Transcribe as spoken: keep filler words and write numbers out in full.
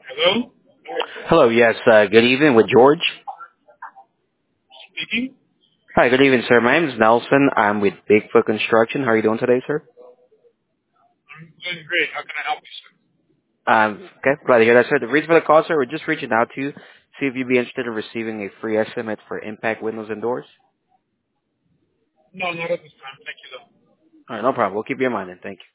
Hello? Hello, yes, uh, good evening with George. Speaking? Hi, good evening, sir. My name is Nelson. I'm with Bigfoot Construction. How are you doing today, sir? I'm doing great. How can I help you, sir? Um, okay, glad to hear that, sir. The reason for the call, sir, we're just reaching out to you, see if you'd be interested in receiving a free estimate for impact windows and doors. No, not at this time. Thank you, though. All right, no problem. We'll keep you in mind, then. Thank you.